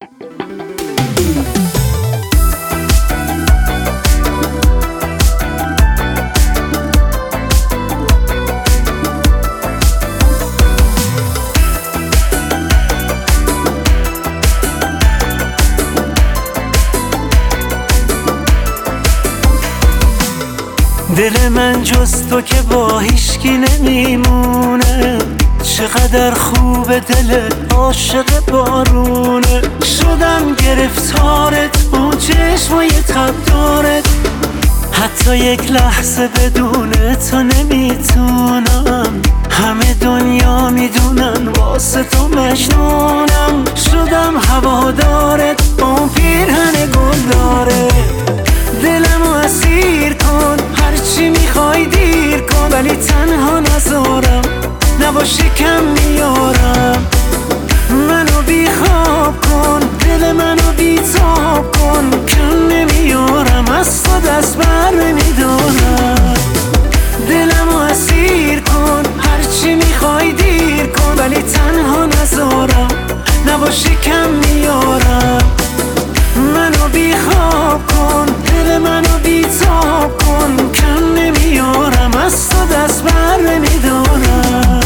دل من جز تو که با هیچکی نمیمونه، چقدر خوبه دل عاشق بارونه. شدم گرفتارت اون چشمای تبدارت، حتی یک لحظه بدون تو نمیتونم. همه دنیا میدونن واسه تو مجنونم. شدم هوادارت اون پیرهن گل داره. دلمو اسیر کن، هرچی میخوای دیر کن، ولی تنها نذارم، نباشی کم میارم. منو بی خواب کن، دل منو بی تاب کن، کم نمیارم، از تو دست بر نمیدارم. دلمو اسیر کن، هرچی میخوای دیر کن، ولی تنها نذارم، نباشی کم میارم. منو بی خواب کن، دل منو بی تاب کن، کم نمیارم، از تو دست بر نمیدارم.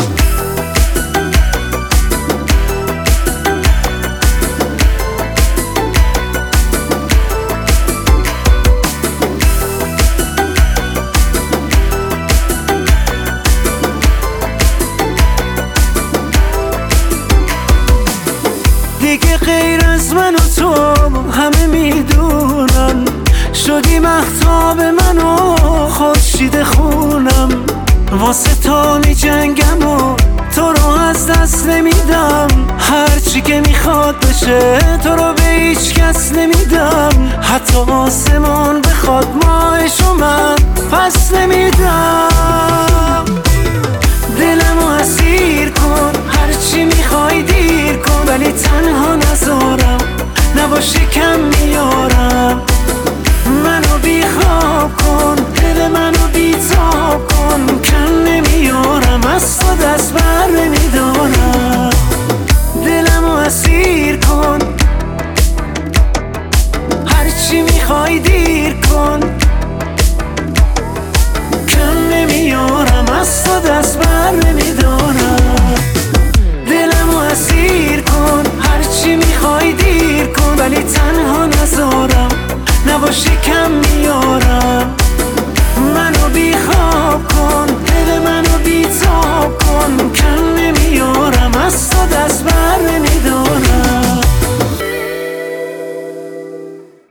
دیگه غیر از من و تو همه میدونن، شدی مهتاب من و خورشید خونم. واسه تو میجنگم و تو رو از دست نمیدم. هرچی که میخواد بشه تو رو به هیچ کس نمیدم. حتی آسمان بخواد ماهشو من پس نمیدم. دلمو اسیر کن، هرچی میخوای